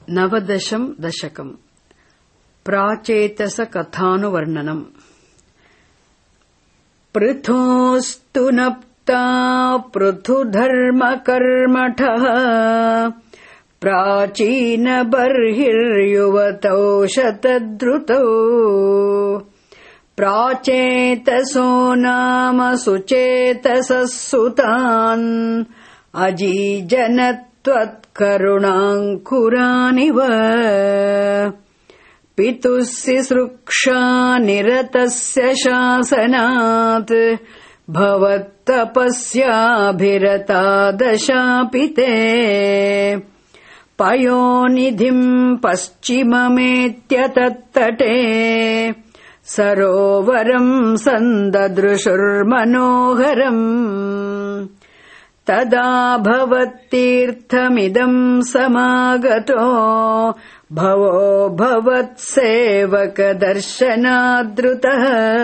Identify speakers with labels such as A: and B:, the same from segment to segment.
A: नवदशं दशकम् प्राचेतसकथानुवर्णनम्। पृथोस्तु नप्ता पृथुधर्मकर्मठः प्राचीनबर्हिर्युवतौ शतद्रुतौ प्राचेतसो नाम सुचेतसः सुतान् अजीजनत्वत्करुणाङ्कुरानिव पितुः सिसृक्षा निरतस्य शासनात् भवत्तपस्याभिरता दशापि ते पयोनिधिम् पश्चिममेत्य तत्तटे सरोवरम् सन्ददृशुर्मनोहरम् तदा भवत्तीर्थमिदम् समागतो भवो भवत्सेवकदर्शनादृतः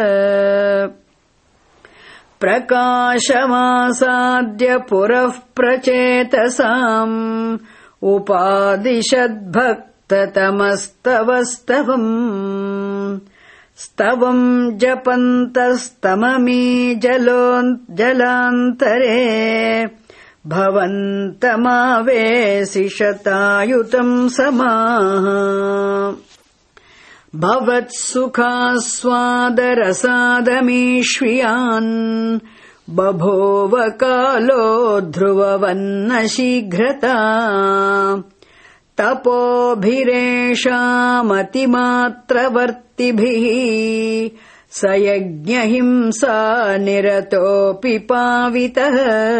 A: प्रकाशमासाद्य पुरः प्रचेतसाम् उपादिशद्भक्ततमस्तवस्तवम् स्तवम् जपन्तस्तममी जलान्तरे भवन्तमावेशिषतायुतम् समाः भवत्सुखास्वादरसादमीष्वियान् बभोव कालो ध्रुववन्न शीघ्रता तपोभिरेषामतिमात्रवर्तिभिः स यज्ञहिंसा निरतोऽपि पावितः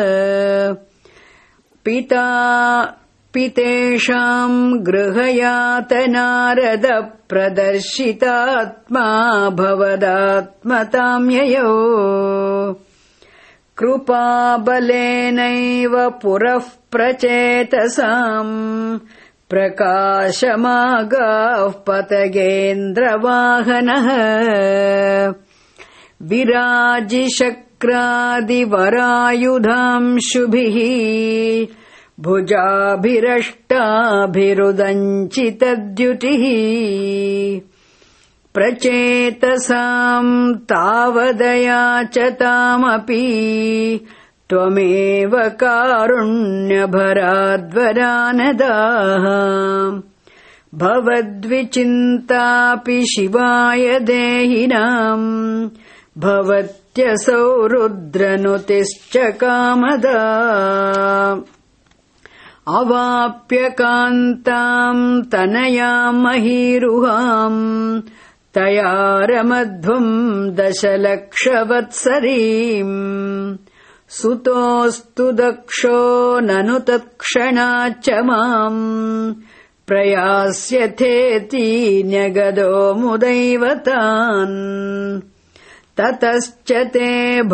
A: पितेषाम् गृहयातनारद प्रदर्शितात्मा भवदात्मताम् ययौ कृपाबलेनैव पुरः प्रचेतसाम् प्रकाशमागाः पतगेन्द्रवाहनः विराजिशक्रादिवरायुधांशुभिः भुजाभिरष्टाभिरुदञ्चितद्युतिः प्रचेतसाम् तावदयाचतामपि त्वमेव कारुण्यभराद्वरानदाः भवद्विचिन्तापि शिवाय देहिनाम् भवत्यसौ रुद्रनुतिश्च कामदा अवाप्य कान्ताम् तनयाम् महीरुहाम् तया रमध्वम् दशलक्षवत्सरीम् सुतोऽस्तु दक्षो ननु तत्क्षणाच्च माम् प्रयास्यथेति न्यगदो मुदैवतान् ततश्च ते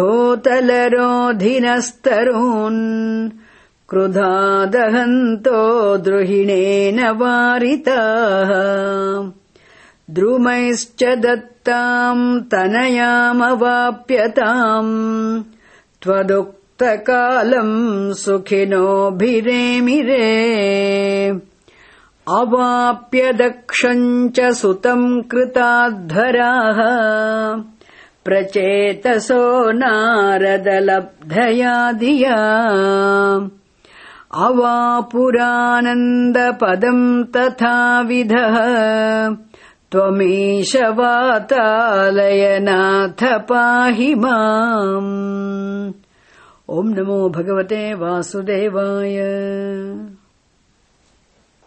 A: भूतलरोधिनस्तरून् क्रुधा दहन्तो द्रुहिणेन वारिताः द्रुमैश्च दत्ताम् तनयामवाप्यताम् त्वदुक्तकालम् सुखिनोभिरेमिरे अवाप्य दक्षम् च सुतम् कृताध्वराः प्रचेतसो नारदलब्धया धिया अवापुरानन्दपदम् तथाविधः त्वमीश वातालयनाथ पाहि माम्। ॐ नमो भगवते वासुदेवाय।